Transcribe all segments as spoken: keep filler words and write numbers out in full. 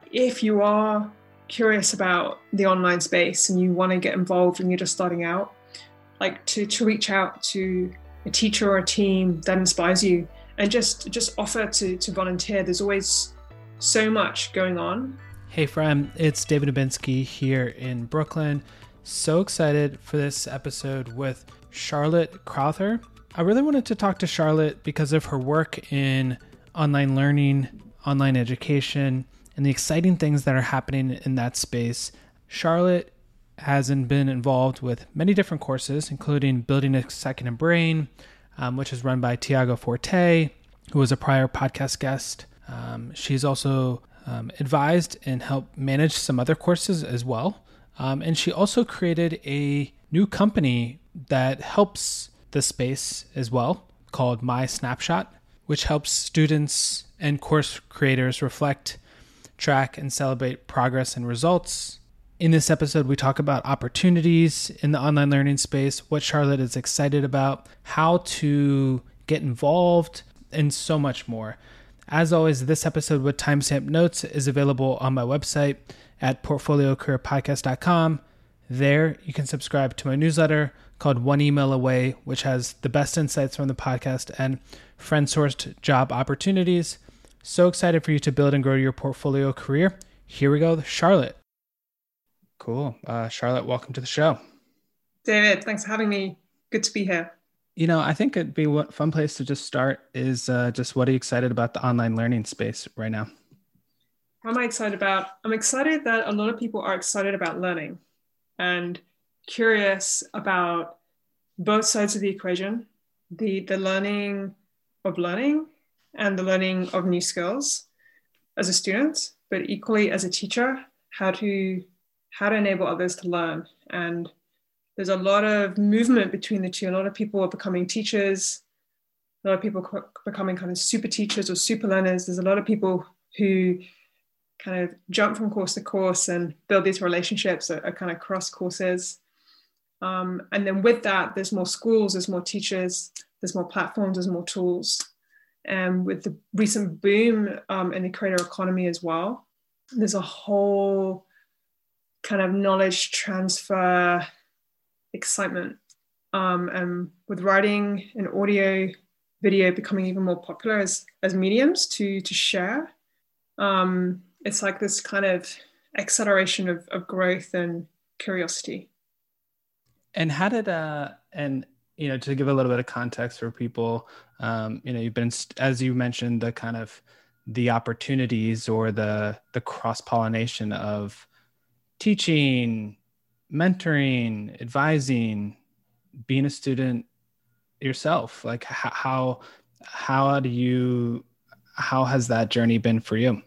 If you are curious about the online space and you want to get involved and you're just starting out, like to, to reach out to a teacher or a team that inspires you and just, just offer to, to volunteer. There's always so much going on. Hey friend, it's David Dubinsky here in Brooklyn. So excited for this episode with Charlotte Crowther. I really wanted to talk to Charlotte because of her work in online learning, online education, and the exciting things that are happening in that space. Charlotte has been involved with many different courses, including Building a Second Brain, um, which is run by Tiago Forte, who was a prior podcast guest. Um, she's also um, advised and helped manage some other courses as well. Um, and she also created a new company that helps the space as well, called My Snapshot, which helps students and course creators reflect, track, and celebrate progress and results. In this episode, we talk about opportunities in the online learning space, what Charlotte is excited about, how to get involved, and so much more. As always, this episode with timestamp notes is available on my website at portfolio career podcast dot com. There, you can subscribe to my newsletter called One Email Away, which has the best insights from the podcast and friend-sourced job opportunities. So excited for you to build and grow your portfolio career. Here we go, Charlotte. Cool. Uh, Charlotte, welcome to the show. David, thanks for having me. Good to be here. You know, I think it'd be a fun place to just start is uh, just what are you excited about the online learning space right now? What am I excited about? I'm excited that a lot of people are excited about learning and curious about both sides of the equation, the, the learning of learning and the learning of new skills as a student, but equally as a teacher, how to how to enable others to learn. And there's a lot of movement between the two. A lot of people are becoming teachers. A lot of people are becoming kind of super teachers or super learners. There's a lot of people who kind of jump from course to course and build these relationships that are kind of cross courses. Um, and then with that, there's more schools, there's more teachers, there's more platforms, there's more tools. And with the recent boom um, in the creator economy as well, there's a whole kind of knowledge transfer excitement. Um, and with writing and audio, video becoming even more popular as, as mediums to, to share, um, it's like this kind of acceleration of, of growth and curiosity. And how did, uh, and, you know, to give a little bit of context for people, um, you know, you've been, as you mentioned, the kind of the opportunities or the, the cross-pollination of teaching, mentoring, advising, being a student yourself. Like how, how do you, how has that journey been for you?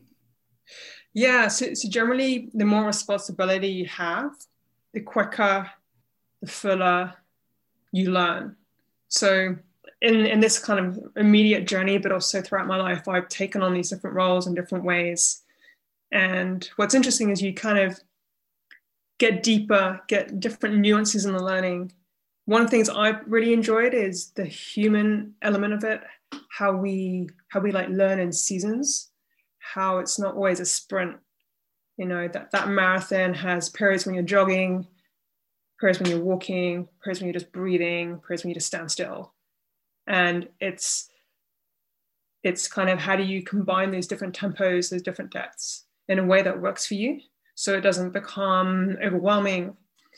Yeah, so, so generally the more responsibility you have, the quicker, the fuller you learn. So in, in this kind of immediate journey, but also throughout my life, I've taken on these different roles in different ways. And what's interesting is you kind of get deeper, get different nuances in the learning. One of the things I've really enjoyed is the human element of it, how we how we like learn in seasons, how it's not always a sprint. You know, that, that marathon has periods when you're jogging, periods when you're walking, periods when you're just breathing, periods when you just stand still. And it's it's kind of how do you combine those different tempos, those different depths in a way that works for you, so it doesn't become overwhelming.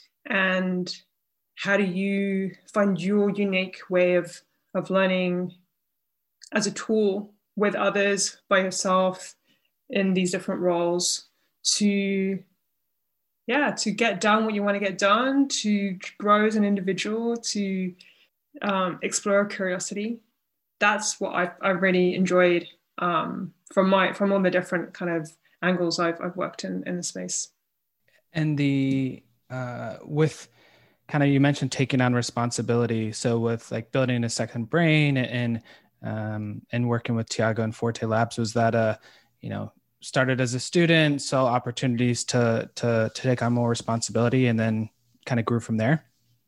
And how do you find your unique way of, of learning as a tool with others, by yourself, in these different roles to, yeah, to get done what you want to get done, to grow as an individual, to um, explore curiosity. That's what I've, I've really enjoyed um, from my from all the different kind of angles I've I've worked in in the space. And the uh, with kind of, you mentioned taking on responsibility. So with like building a second brain and um, and working with Tiago and Forte Labs, was that a, you know, started as a student, saw opportunities to to to take on more responsibility, and then kind of grew from there?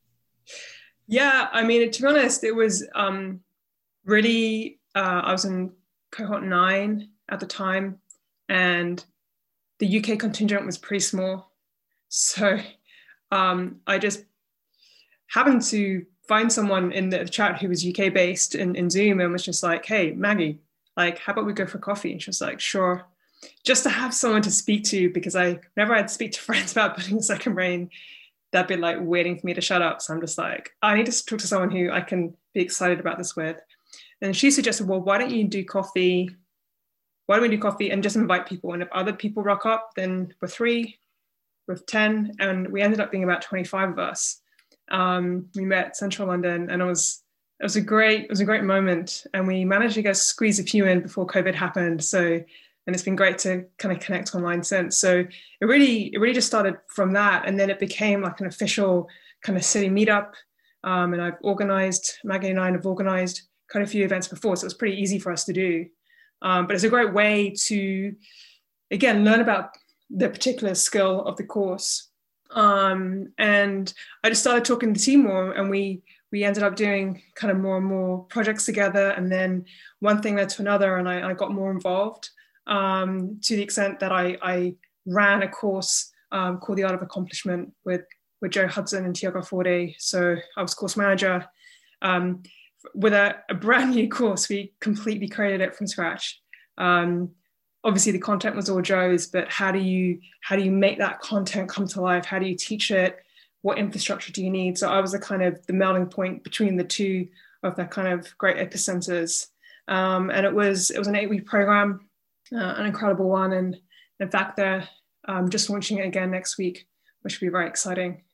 Yeah, I mean, to be honest, it was um, really, uh, I was in cohort nine at the time, and the U K contingent was pretty small. So um, I just happened to find someone in the chat who was U K based in, in Zoom and was just like, hey, Maggie, like, how about we go for coffee? And she was like, sure. Just to have someone to speak to, because I, whenever I'd speak to friends about building a second brain, they'd be like waiting for me to shut up. So I'm just like, I need to talk to someone who I can be excited about this with. And she suggested, well, why don't you do coffee? Why don't we do coffee and just invite people? And if other people rock up, then we're three, with ten, and we ended up being about twenty-five of us. Um, we met Central London, and it was it was a great it was a great moment. And we managed to get squeeze a few in before COVID happened. So, and it's been great to kind of connect online since. So it really it really just started from that, and then it became like an official kind of city meetup. Um, and I've organized Maggie and I have organized quite a few events before, so it was pretty easy for us to do. Um, but it's a great way to, again, learn about the particular skill of the course. Um, and I just started talking to the team more, and we we ended up doing kind of more and more projects together. And then one thing led to another, and I, I got more involved um, to the extent that I, I ran a course um, called The Art of Accomplishment with, with Joe Hudson and Tiago Forte. So I was course manager. Um, with a, a brand new course, we completely created it from scratch. Um, obviously the content was all Joe's, but how do you how do you make that content come to life? How do you teach it? What infrastructure do you need? So I was the kind of the melding point between the two of the kind of great epicenters. Um, and it was it was an eight-week program, uh, an incredible one. And in fact, they're um, just launching it again next week, which will be very exciting.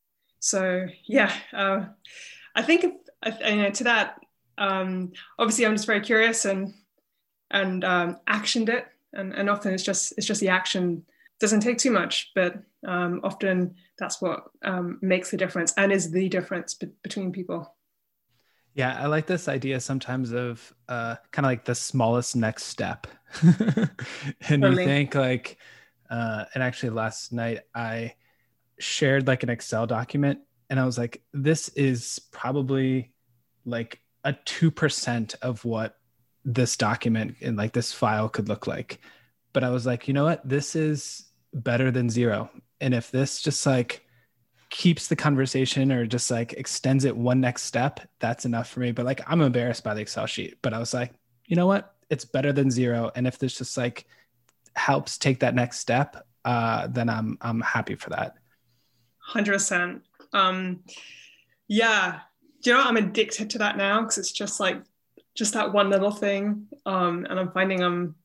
So yeah, uh, I think if, you know, to that, um, obviously I'm just very curious and and um, actioned it. And, and often it's just it's just the action. Doesn't take too much, but um, often that's what um, makes the difference and is the difference be- between people. Yeah, I like this idea sometimes of uh, kind of like the smallest next step. And totally. You think like, uh, and actually last night I shared like an Excel document, and I was like, this is probably like a two percent of what this document and like this file could look like. But I was like, you know what? This is better than zero. And if this just like keeps the conversation or just like extends it one next step, that's enough for me. But like, I'm embarrassed by the Excel sheet, but I was like, you know what? It's better than zero. And if this just like helps take that next step, uh, then I'm, I'm happy for that. one hundred percent. Um, yeah. Do you know what? I'm addicted to that now, because it's just like, just that one little thing. Um, and I'm finding I'm,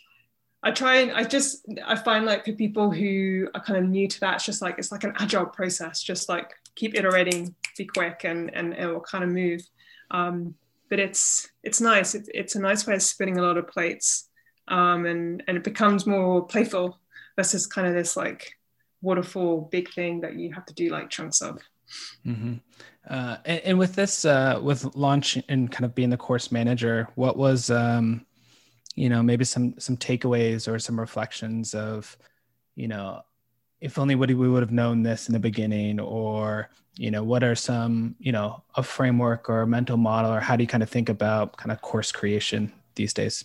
I try and I just, I find like for people who are kind of new to that, it's just like, it's like an agile process, just like keep iterating, be quick, and, and it will kind of move. Um, but it's, it's nice. It, it's a nice way of spinning a lot of plates. Um, and, and it becomes more playful versus kind of this like waterfall big thing that you have to do like chunks of. Mm-hmm. Uh, and, and with this, uh, with launch and kind of being the course manager, what was, um, you know, maybe some, some takeaways or some reflections of, you know, if only we would have known this in the beginning, or, you know, what are some, you know, a framework or a mental model, or how do you kind of think about kind of course creation these days?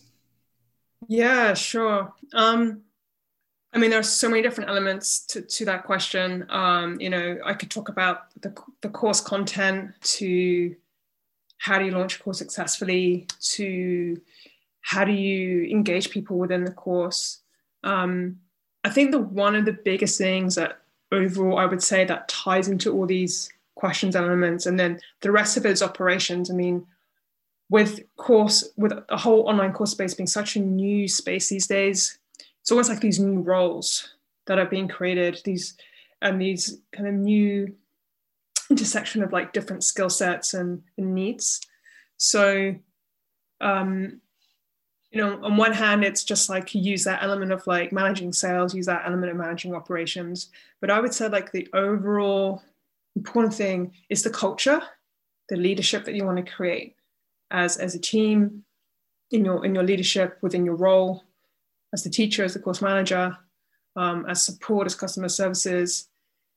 Yeah, sure. Um, I mean, there are so many different elements to, to that question. Um, you know, I could talk about the, the course content, to how do you launch a course successfully, to how do you engage people within the course. Um, I think the one of the biggest things that overall I would say that ties into all these questions elements, and then the rest of it is operations. I mean, with course, with a whole online course space being such a new space these days, it's almost like these new roles that are being created, these and these kind of new intersection of like different skill sets and, and needs. So, um, you know, on one hand, it's just like you use that element of like managing sales, use that element of managing operations. But I would say like the overall important thing is the culture, the leadership that you want to create as, as a team, in your in your leadership, within your role, as the teacher, as the course manager, um, as support, as customer services.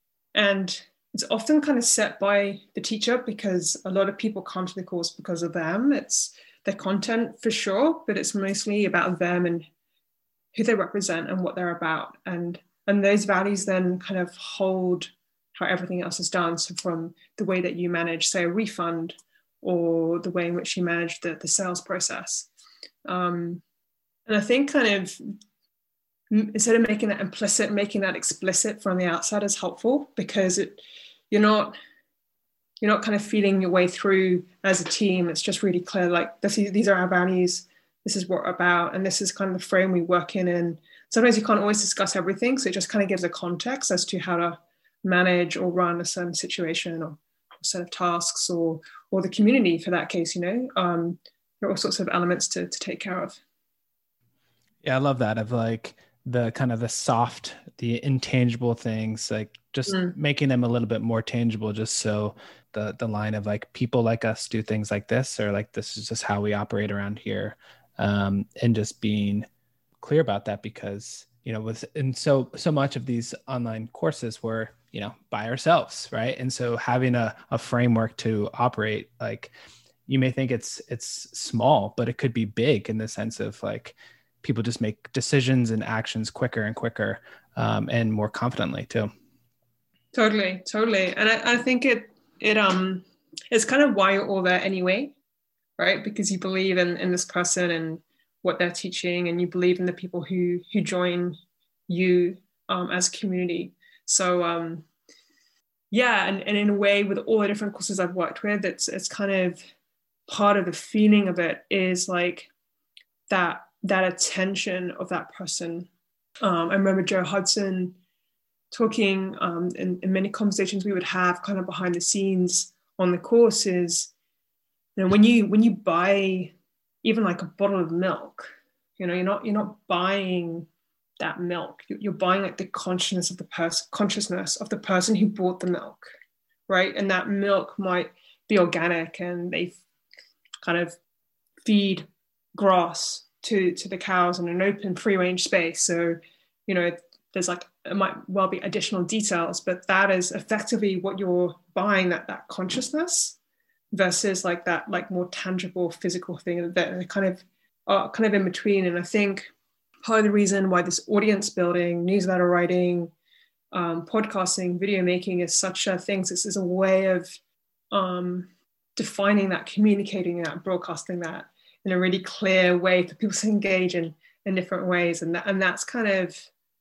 And it's often kind of set by the teacher, because a lot of people come to the course because of them. It's their content for sure, but it's mostly about them and who they represent and what they're about. And, and those values then kind of hold how everything else is done. So from the way that you manage, say, a refund, or the way in which you manage the, the sales process. Um, and I think kind of instead of making that implicit, making that explicit from the outside is helpful, because it, you're not you're not kind of feeling your way through as a team. It's just really clear, like this, these are our values, this is what we're about, and this is kind of the frame we work in. And sometimes you can't always discuss everything, so it just kind of gives a context as to how to manage or run a certain situation or a set of tasks, or or the community for that case. You know, um, there are all sorts of elements to to take care of. Yeah, I love that, of like the kind of the soft, the intangible things, like just mm. making them a little bit more tangible, just so the the line of like, people like us do things like this, or like, this is just how we operate around here. Um, and just being clear about that, because, you know, with, and so, so much of these online courses were, you know, by ourselves. Right. And so having a, a framework to operate, like, you may think it's, it's small, but it could be big in the sense of like, people just make decisions and actions quicker and quicker, um, and more confidently too. Totally, totally. And I, I think it, it, um, it's kind of why you're all there anyway, right? Because you believe in, in this person and what they're teaching, and you believe in the people who, who join you, um, as a community. So, um, yeah. And, and in a way, with all the different courses I've worked with, it's, it's kind of part of the feeling of it is like that, that attention of that person. Um, I remember Joe Hudson talking um, in, in many conversations we would have kind of behind the scenes on the courses. You know, when you when you buy even like a bottle of milk, you know, you're not you're not buying that milk. You're buying like the consciousness of the person, consciousness of the person who bought the milk, right? And that milk might be organic, and they kind of feed grass to to the cows in an open free range space. So, you know, there's like, it might well be additional details, but that is effectively what you're buying, that that consciousness, versus like that like more tangible physical thing that are kind of are kind of in between. And I think part of the reason why this audience building, newsletter writing, um, podcasting, video making is such a thing, this is a way of um, defining that, communicating that, broadcasting that in a really clear way for people to engage in in different ways. And that, and that's kind of,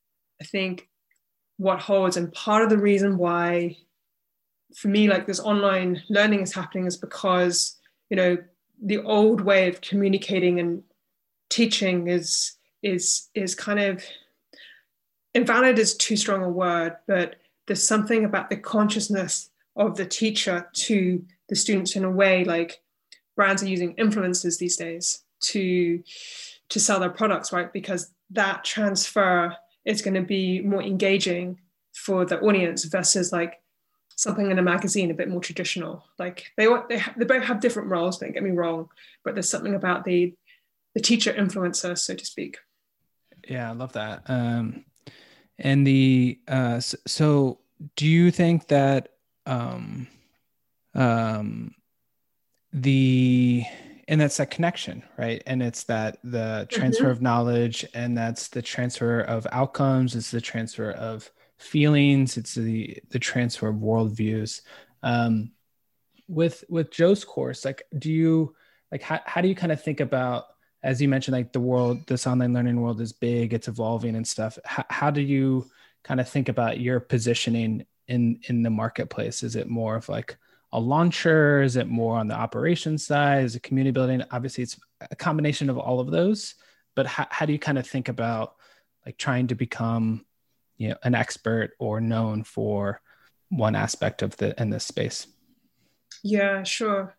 I think, what holds. And part of the reason why, for me, like this online learning is happening is because, you know, the old way of communicating and teaching is, is, is kind of, invalid is too strong a word, but there's something about the consciousness of the teacher to the students in a way. Like, brands are using influencers these days to, to sell their products, right? Because that transfer is going to be more engaging for the audience versus like something in a magazine, a bit more traditional. Like they they, ha- they both have different roles, don't get me wrong, but there's something about the the teacher influencer, so to speak. Yeah, I love that. Um, and the uh, so, so do you think that um, um, the and that's that connection, right? And it's that the transfer mm-hmm. of knowledge, and that's the transfer of outcomes. It's the transfer of feelings. It's the the transfer of worldviews. Um, with with Joe's course, like, do you like how how do you kind of think about, as you mentioned, like the world, this online learning world is big, it's evolving and stuff. How, how do you kind of think about your positioning in in the marketplace? Is it more of like a launcher? Is it more on the operations side? Is it community building? Obviously, it's a combination of all of those. But how, how do you kind of think about like trying to become, you know, an expert or known for one aspect of the in this space? Yeah, sure.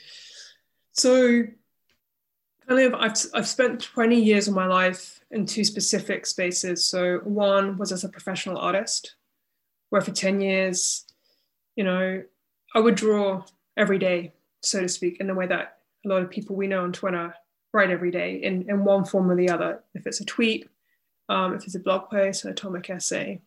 So, kind of, I've I've spent twenty years of my life in two specific spaces. So, one was as a professional artist, where for ten years, you know, I would draw every day, so to speak, in the way that a lot of people we know on Twitter write every day in, in one form or the other. If it's a tweet, um, if it's a blog post, an atomic essay.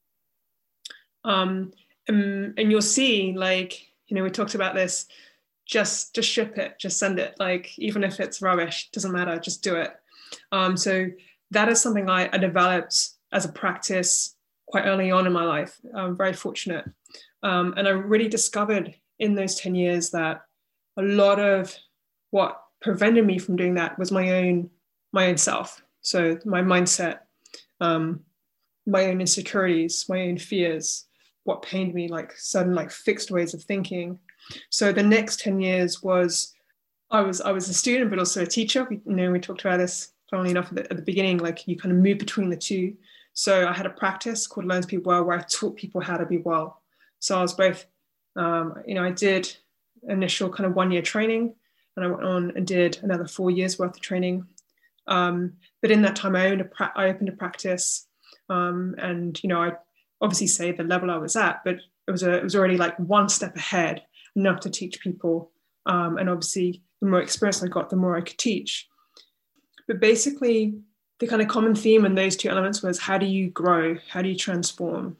Um, and, and you'll see, like, you know, we talked about this, just, just ship it, just send it. Like, even if it's rubbish, doesn't matter, just do it. Um, so that is something I, I developed as a practice quite early on in my life. I'm very fortunate. Um, and I really discovered in those ten years that a lot of what prevented me from doing that was my own, my own self. So my mindset, um, my own insecurities, my own fears, what pained me, like certain like fixed ways of thinking. So the next ten years was, I was I was a student, but also a teacher. We, you know, we talked about this, funnily enough, at the, at the beginning, like you kind of move between the two. So I had a practice called Learn to Be Well, where I taught people how to be well. So I was both, um, you know, I did initial kind of one year training, and I went on and did another four years worth of training. Um, but in that time, I owned a pra- I opened a practice, um, and you know, I obviously say the level I was at, but it was a, it was already like one step ahead, enough to teach people. Um, and obviously, the more experience I got, the more I could teach. But basically, the kind of common theme in those two elements was, how do you grow? How do you transform?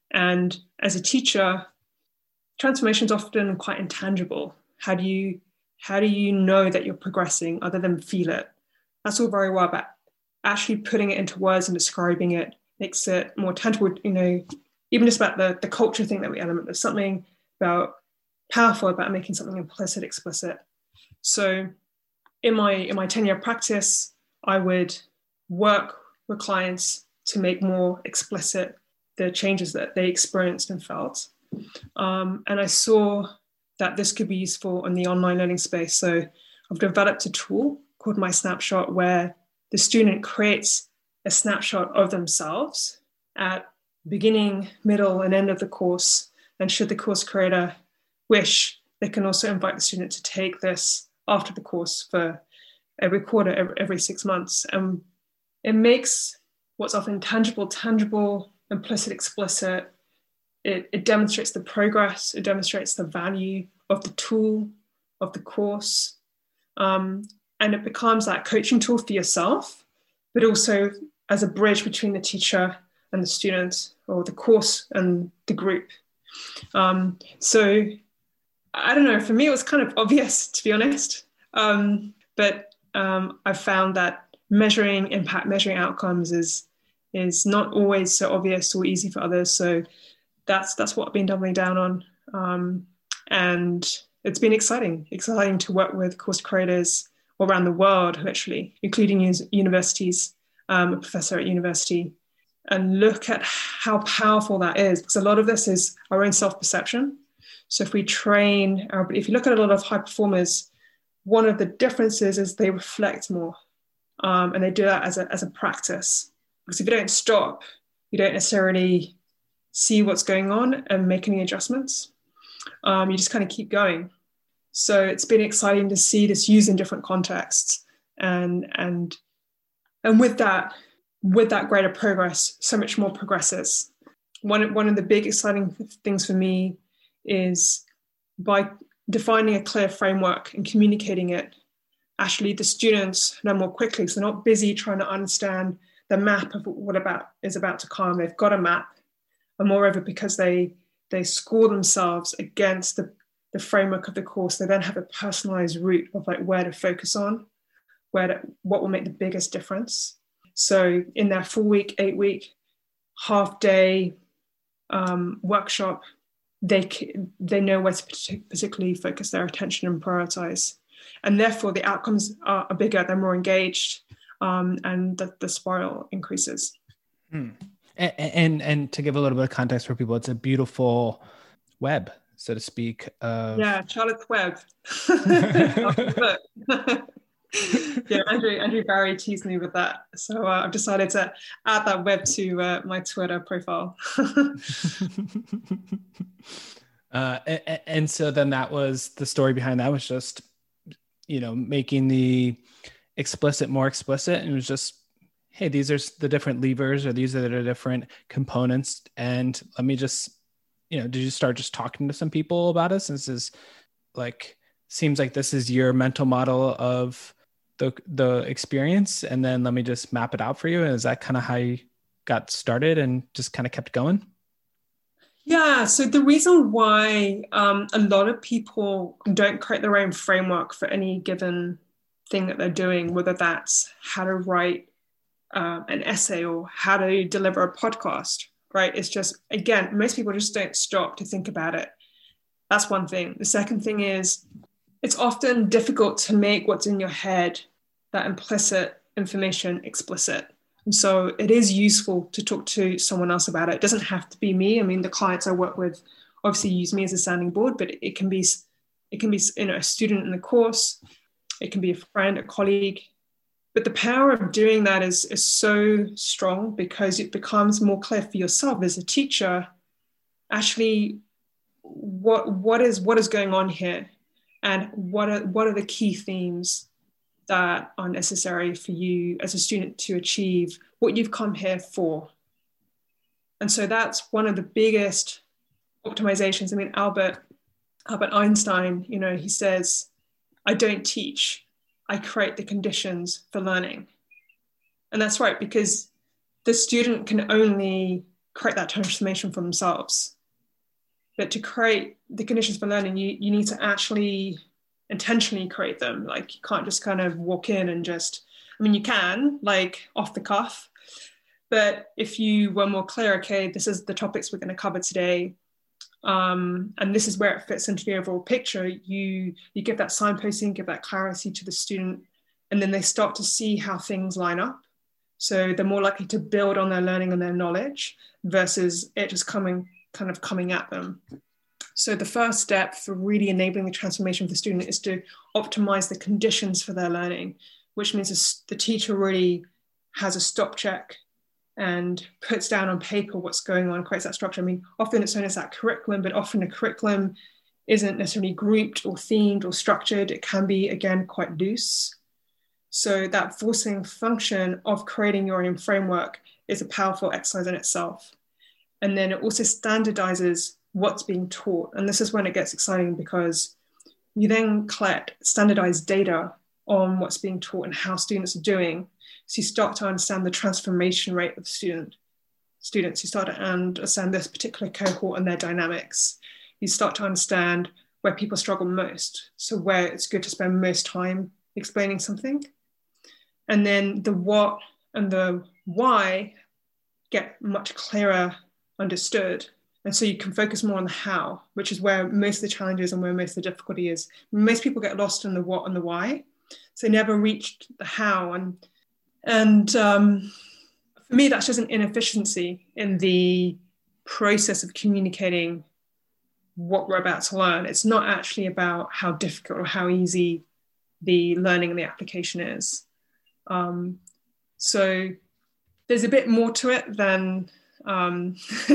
And as a teacher, transformation is often quite intangible. How do you how do you know that you're progressing other than feel it? That's all very well, but actually putting it into words and describing it makes it more tangible. You know, even just about the, the culture thing that we element, there's something about powerful about making something implicit, explicit. So in my in my ten-year practice, I would work with clients to make more explicit the changes that they experienced and felt. Um, and I saw that this could be useful in the online learning space. So I've developed a tool called My Snapshot, where the student creates a snapshot of themselves at beginning, middle, and end of the course. And should the course creator wish, they can also invite the student to take this after the course for every quarter, every, every six months. And it makes what's often tangible, tangible, implicit, explicit. It, it demonstrates the progress, it demonstrates the value of the tool, of the course. Um, and it becomes that coaching tool for yourself, but also as a bridge between the teacher and the students, or the course and the group. Um, so I don't know, for me, it was kind of obvious, to be honest. Um, but um, I've found that measuring impact, measuring outcomes is, is not always so obvious or easy for others. So that's that's what I've been doubling down on. Um, and it's been exciting, exciting to work with course creators all around the world, literally, including us- universities, um, a professor at university, and look at how powerful that is, because a lot of this is our own self-perception. So if we train, our, if you look at a lot of high performers, one of the differences is they reflect more, um, and they do that as a, as a practice. Because if you don't stop, you don't necessarily see what's going on and make any adjustments. Um, you just kind of keep going. So it's been exciting to see this used in different contexts. And, and, and with that, with that greater progress, so much more progresses. One, one of the big exciting things for me is by defining a clear framework and communicating it, actually the students learn more quickly. So they're not busy trying to understand the map of what about is about to come. They've got a map. And moreover, because they they score themselves against the, the framework of the course, they then have a personalized route of like where to focus on, where to, what will make the biggest difference. So in their full week, eight week, half day um, workshop, they they know where to particularly focus their attention and prioritize. And therefore the outcomes are, are bigger, they're more engaged, um, and the, the spiral increases. Hmm. And, and and to give a little bit of context for people, it's a beautiful web, so to speak. Of... Yeah, Charlotte's Web. Yeah, Andrew Andrew Barry teased me with that, so uh, I've decided to add that web to uh, my Twitter profile. uh, and, and so then that was the story behind that, was just, you know, making the explicit more explicit, and it was just, hey, these are the different levers, or these are the different components. And let me just, you know, did you start just talking to some people about it? Since this is like, seems like this is your mental model of the the experience. And then let me just map it out for you. And is that kind of how you got started and just kind of kept going? Yeah. So the reason why um, a lot of people don't create their own framework for any given thing that they're doing, whether that's how to write um, an essay or how to deliver a podcast, right? It's just, again, most people just don't stop to think about it. That's one thing. The second thing is it's often difficult to make what's in your head, that implicit information, explicit. And so it is useful to talk to someone else about it. It doesn't have to be me. I mean, the clients I work with obviously use me as a sounding board, but it can be, it can be, you know, a student in the course. It can be a friend, a colleague. But the power of doing that is, is so strong because it becomes more clear for yourself as a teacher, actually, what, what is what is going on here, and what are, what are the key themes that are necessary for you as a student to achieve what you've come here for. And so that's one of the biggest optimizations. I mean, Albert, Albert Einstein, you know, he says, I don't teach, I create the conditions for learning. And that's right, because the student can only create that transformation for themselves. But to create the conditions for learning, you, you need to actually intentionally create them. Like you can't just kind of walk in and just, I mean, you can, like off the cuff, but if you were more clear, okay, this is the topics we're going to cover today, um, and this is where it fits into the overall picture, you, you give that signposting, give that clarity to the student, and then they start to see how things line up. So they're more likely to build on their learning and their knowledge versus it just coming, kind of coming at them. So the first step for really enabling the transformation for the student is to optimize the conditions for their learning, which means the teacher really has a stop check and puts down on paper what's going on, creates that structure. I mean, often it's known as that curriculum, but often a curriculum isn't necessarily grouped or themed or structured. It can be, again, quite loose. So that forcing function of creating your own framework is a powerful exercise in itself. And then it also standardizes what's being taught. And this is when it gets exciting because you then collect standardized data on what's being taught and how students are doing. So you start to understand the transformation rate of student, students. You start to understand this particular cohort and their dynamics. You start to understand where people struggle most. So where it's good to spend most time explaining something. And then the what and the why get much clearer understood. And so you can focus more on the how, which is where most of the challenges and where most of the difficulty is. Most people get lost in the what and the why. So they never reached the how. And, and um, for me, that's just an inefficiency in the process of communicating what we're about to learn. It's not actually about how difficult or how easy the learning and the application is. Um, so there's a bit more to it than, um,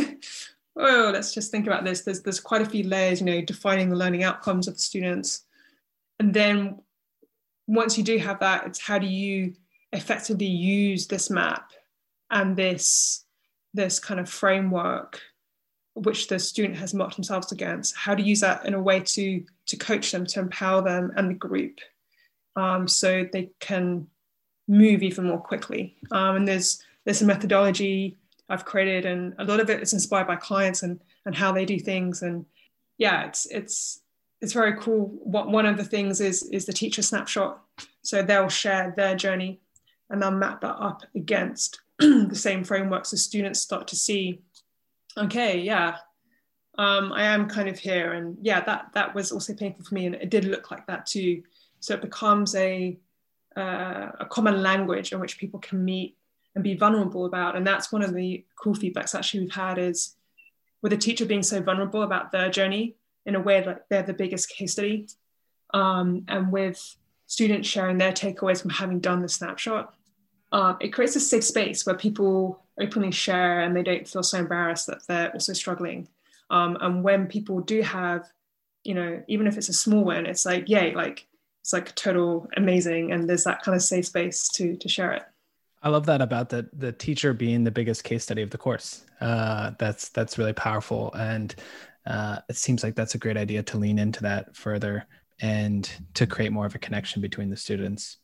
oh, let's just think about this. There's, there's quite a few layers, you know, defining the learning outcomes of the students. And then once you do have that, it's how do you effectively use this map and this, this kind of framework which the student has marked themselves against, how to use that in a way to, to coach them, to empower them and the group, um, so they can move even more quickly. Um, and there's there's a methodology I've created, and a lot of it is inspired by clients and and how they do things. And yeah, it's it's it's very cool. What one of the things is is the teacher snapshot. So they'll share their journey and they'll map that up against the same frameworks. So students start to see, okay, yeah, um, I am kind of here, and yeah, that that was also painful for me, and it did look like that too. So it becomes a Uh, a common language in which people can meet and be vulnerable about. And that's one of the cool feedbacks actually we've had is with a teacher being so vulnerable about their journey in a way that they're the biggest case study, um, and with students sharing their takeaways from having done the snapshot, um, it creates a safe space where people openly share and they don't feel so embarrassed that they're also struggling. Um, and when people do have, you know, even if it's a small one, it's like, yay, like, it's like total amazing. And there's that kind of safe space to, to share it. I love that about the, the teacher being the biggest case study of the course. Uh, that's, that's really powerful. And uh, it seems like that's a great idea to lean into that further and to create more of a connection between the students.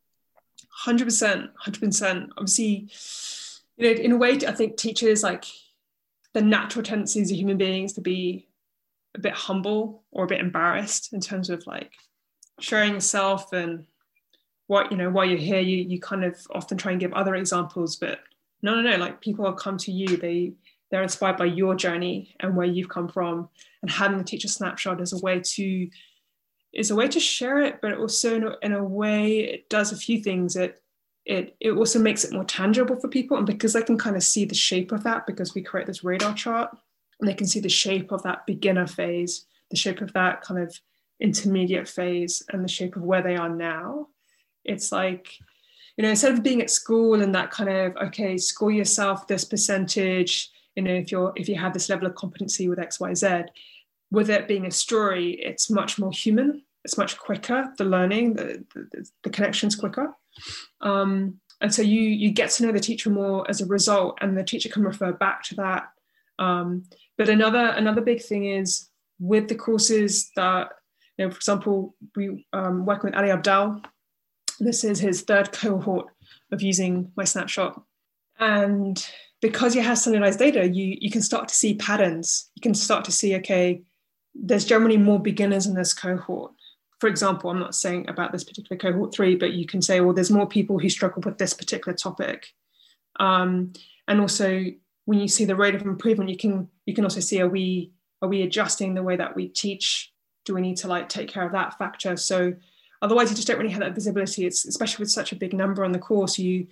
one hundred percent, one hundred percent. Obviously, you know, in a way, I think teachers, like the natural tendencies of human beings to be a bit humble or a bit embarrassed in terms of like sharing yourself and what, you know, while you're here, you you kind of often try and give other examples, but no, no, no, like people will come to you. They, they're inspired by your journey and where you've come from, and having the teacher snapshot is a way to, is a way to share it, but also in a, in a way it does a few things. It, it, it also makes it more tangible for people. And because they can kind of see the shape of that, because we create this radar chart, and they can see the shape of that beginner phase, the shape of that kind of intermediate phase, and the shape of where they are now. It's like, you know, instead of being at school and that kind of, okay, score yourself this percentage, you know, if you're, if you have this level of competency with X, Y, Z, with it being a story, it's much more human. It's much quicker. The learning, the, the, the connection's quicker. Um, and so you, you get to know the teacher more as a result, and the teacher can refer back to that. Um, but another, another big thing is with the courses that, you know, for example, we um, working with Ali Abdal. This is his third cohort of using my snapshot. And because you have standardized data, you, you can start to see patterns. You can start to see, okay, there's generally more beginners in this cohort. For example, I'm not saying about this particular cohort three, but you can say, well, there's more people who struggle with this particular topic. Um, and also when you see the rate of improvement, you can, you can also see, are we, are we adjusting the way that we teach? Do we need to like take care of that factor? So otherwise, you just don't really have that visibility. It's especially with such a big number on the course. You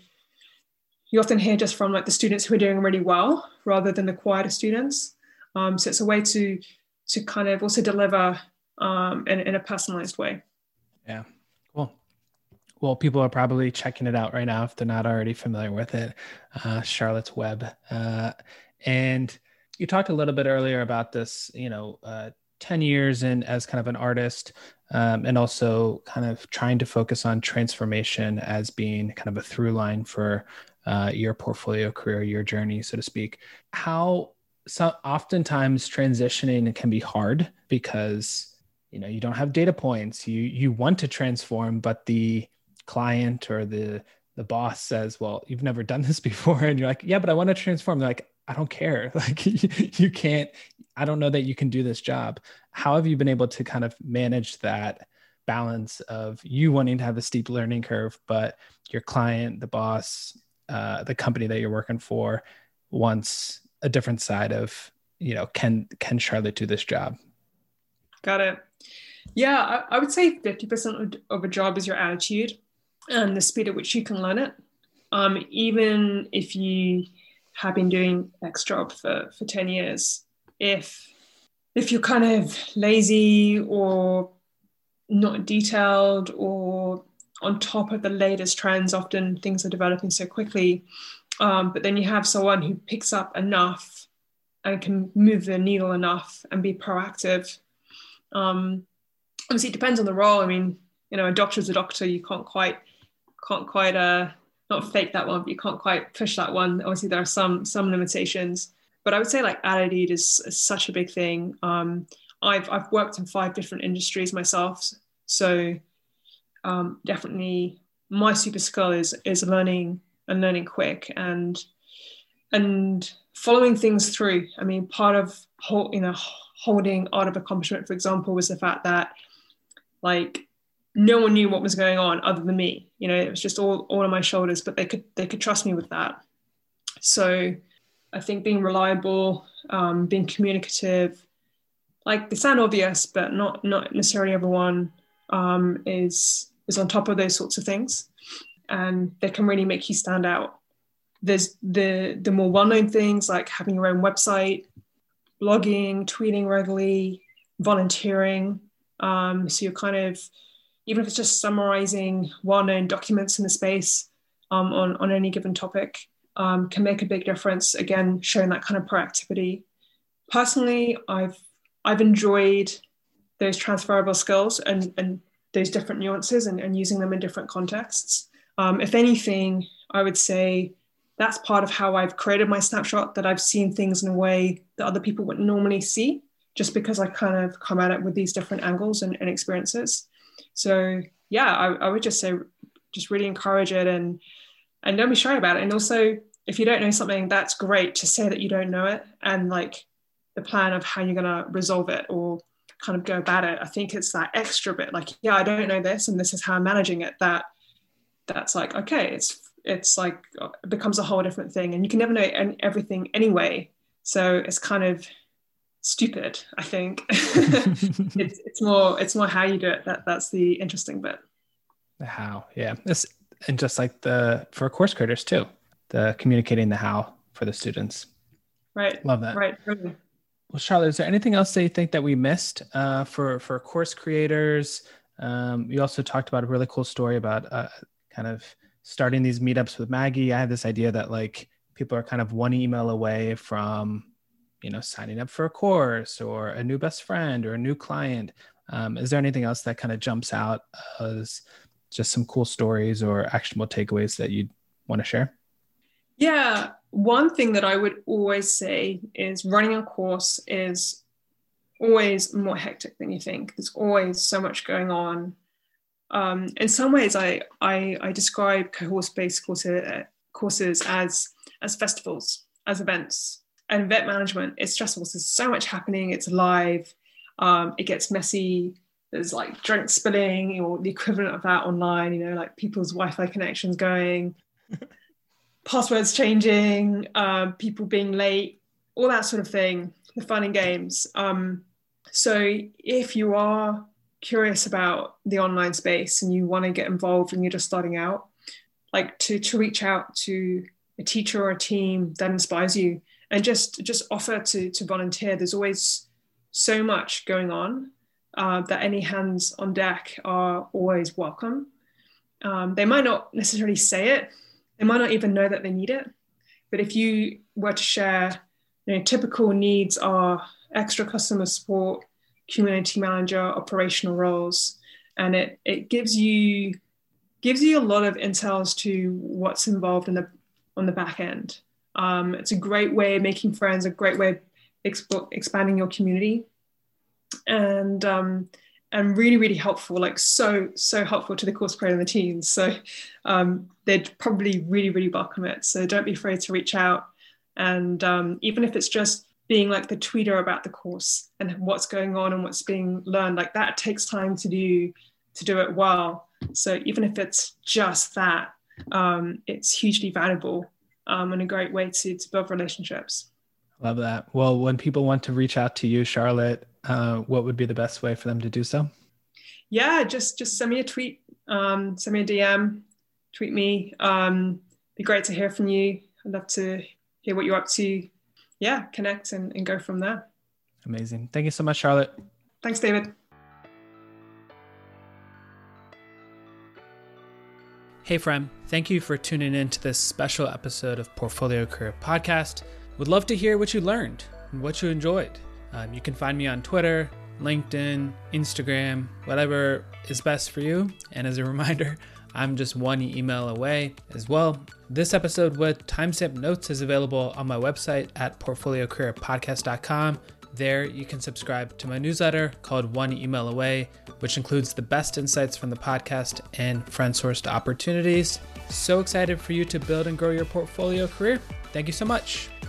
you often hear just from like the students who are doing really well, rather than the quieter students. Um, so it's a way to to kind of also deliver um, in, in a personalized way. Yeah, cool. Well, people are probably checking it out right now if they're not already familiar with it. Uh, Charlotte's Web, uh, and you talked a little bit earlier about this. You know. Uh, ten years in as kind of an artist, um, and also kind of trying to focus on transformation as being kind of a through line for uh, your portfolio career, your journey, so to speak. How so oftentimes transitioning can be hard because, you know, you don't have data points, you, you want to transform, but the client or the, the boss says, well, you've never done this before. And you're like, yeah, but I want to transform. They're like, I don't care. Like you can't, I don't know that you can do this job. How have you been able to kind of manage that balance of you wanting to have a steep learning curve, but your client, the boss, uh, the company that you're working for wants a different side of, you know, can, can Charlotte do this job? Got it. Yeah, I, I would say fifty percent of a job is your attitude and the speed at which you can learn it. Um, even if you have been doing X job for, for ten years, if if you're kind of lazy or not detailed or on top of the latest trends, often things are developing so quickly. Um, but then you have someone who picks up enough and can move the needle enough and be proactive. Um, obviously, it depends on the role. I mean, you know, a doctor's a doctor. You can't quite, can't quite, uh, not fake that one, but you can't quite push that one. Obviously, there are some some limitations. But I would say like attitude is, is such a big thing. Um, I've I've worked in five different industries myself, so um, definitely my super skill is is learning and learning quick and and following things through. I mean, part of hold, you know holding Art of Accomplishment, for example, was the fact that like no one knew what was going on other than me. You know, it was just all all on my shoulders, but they could they could trust me with that. So I think being reliable, um, being communicative, like they sound obvious, but not not necessarily everyone um, is is on top of those sorts of things, and they can really make you stand out. There's the the more well-known things like having your own website, blogging, tweeting regularly, volunteering. Um, so you're kind of, even if it's just summarizing well-known documents in the space um, on on any given topic. Um, can make a big difference. Again, showing that kind of proactivity. Personally, I've I've enjoyed those transferable skills and, and those different nuances and, and using them in different contexts. Um, if anything, I would say that's part of how I've created my snapshot, that I've seen things in a way that other people wouldn't normally see, just because I kind of come at it with these different angles and, and experiences. So yeah, I, I would just say, just really encourage it and And don't be shy about it. And also, if you don't know something, that's great to say that you don't know it and like the plan of how you're going to resolve it or kind of go about it. I think it's that extra bit like, yeah, I don't know this and this is how I'm managing it, that that's like, okay, it's it's like it becomes a whole different thing, and you can never know everything anyway. So it's kind of stupid, I think. it's it's more it's more how you do it that that's the interesting bit. The how, yeah. This, and just like the for course creators too, the communicating the how for the students. Right. Love that. Right. Really. Well, Charlotte, is there anything else that you think that we missed uh, for for course creators? Um, you also talked about a really cool story about uh, kind of starting these meetups with Maggie. I have this idea that like people are kind of one email away from, you know, signing up for a course or a new best friend or a new client. Um, is there anything else that kind of jumps out as just some cool stories or actionable takeaways that you'd want to share? Yeah, one thing that I would always say is running a course is always more hectic than you think. There's always so much going on. Um, in some ways, I, I, I describe cohort-based courses, uh, courses as, as festivals, as events. And event management is stressful. So there's so much happening. It's live. Um, it gets messy. There's like drink spilling or the equivalent of that online, you know, like people's Wi-Fi connections going, passwords changing, uh, people being late, all that sort of thing, the fun and games. Um, so if you are curious about the online space and you want to get involved and you're just starting out, like to, to reach out to a teacher or a team that inspires you and just, just offer to, to volunteer. There's always so much going on uh, that any hands on deck are always welcome. Um, they might not necessarily say it. They might not even know that they need it. But if you were to share, you know, typical needs are extra customer support, community manager, operational roles, and it it gives you gives you a lot of intel as to what's involved in the on the back end. Um, it's a great way of making friends, a great way of exp- expanding your community, and um, and really really helpful, like so so helpful to the course creator and the teams. So um, they'd probably really really welcome it. So don't be afraid to reach out, and um, even if it's just being like the tweeter about the course and what's going on and what's being learned, like that takes time to do to do it well. So even if it's just that, um, it's hugely valuable um, and a great way to, to build relationships. Love that. Well, when people want to reach out to you, Charlotte, uh, what would be the best way for them to do so? Yeah, just just send me a tweet, um, send me a D M, tweet me. Um, be great to hear from you. I'd love to hear what you're up to. Yeah, connect and, and go from there. Amazing. Thank you so much, Charlotte. Thanks, David. Hey, friend. Thank you for tuning in to this special episode of Portfolio Career Podcast. Would love to hear what you learned and what you enjoyed. Um, you can find me on Twitter, LinkedIn, Instagram, whatever is best for you. And as a reminder, I'm just one email away as well. This episode with timestamp notes is available on my website at portfolio career podcast dot com. There you can subscribe to my newsletter called One Email Away, which includes the best insights from the podcast and friend-sourced opportunities. So excited for you to build and grow your portfolio career. Thank you so much.